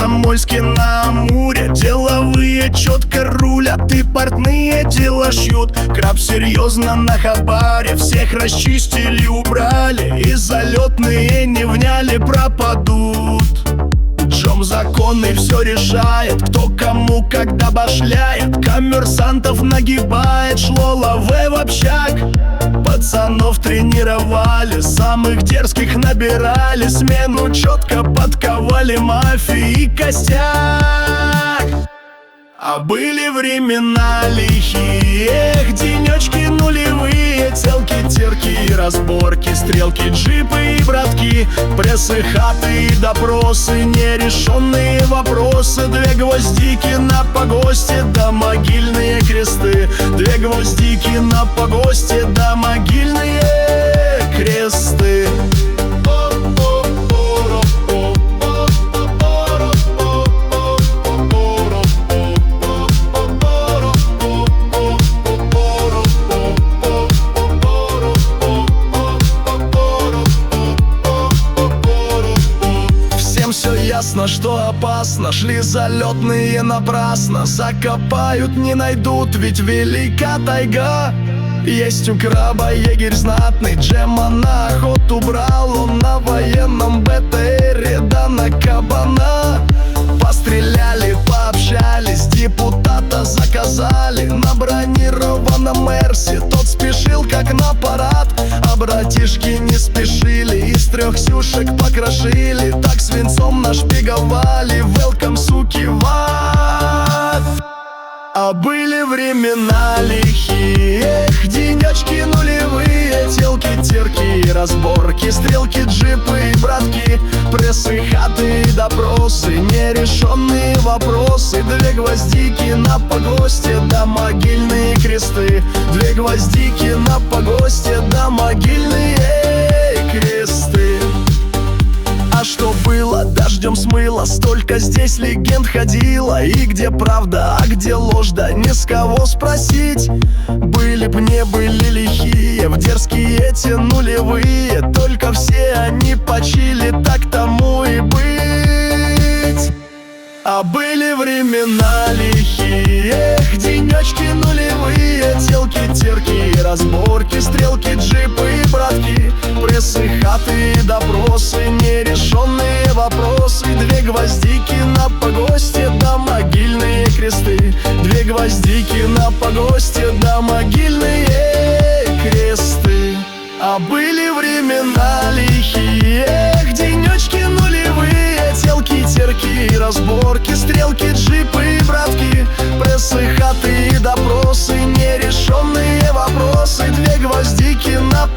Комсомольске на Амуре деловые четко рулят и портные дела шьют. Краб серьезно на хабаре, всех расчистили, убрали, и залетные не вняли, пропадут. Джом законный все решает, кто кому когда башляет, коммерсантов нагибает, шло лаве в общак. Пацанов тренировали, самых дерзких набирали, смену четко подковали мафии и костяк. А были времена лихие, эх, денечки нулевые, телки, терки и разборки, стрелки, джипы и братки, прессы, хаты и допросы, нерешенные вопросы, две гвоздики на погосте да могильные кресты, две гвоздики на погосте да могильные кресты. Все ясно, что опасно, шли залетные напрасно, закопают не найдут, ведь велика тайга. Есть у краба егерь знатный, Джема на охоту брал, он на военном БТРе да на кабана. Постреляли, пообщались, депутата заказали на бронированном Мерсе, тот спешил как на парад, а братишки не спешили, из трех сюшек покрошили, так свинцом нашпиговали, welcome, суки, в ад. А были времена лихие, эх, денечки нулевые, телки, терки и разборки, стрелки, джипы и братки, прессы, хаты и допросы, нерешенные вопросы, две гвоздики на погосте да могильные кресты, две гвоздики на погосте да могильные кресты. А что было, дождем смыло, столько здесь легенд ходило, и где правда, а где ложь, да не с кого спросить. Были б не были лихие, в дерзкие эти нулевые, только все они почили, так тому и быть. А были времена лихие, эх, денечки нулевые, телки, терки и разборки, стрелки, джипы и братки, прессы, хаты и допросы, нерешенные вопросы, две гвоздики на погосте да могильные кресты, две гвоздики на погосте да могильные кресты. А были времена лихие, эх, денечки нулевые, телки, терки и разборки, стрелки, джипы и братки, прессы, хаты и допросы, нерешенные вопросы, две гвоздики на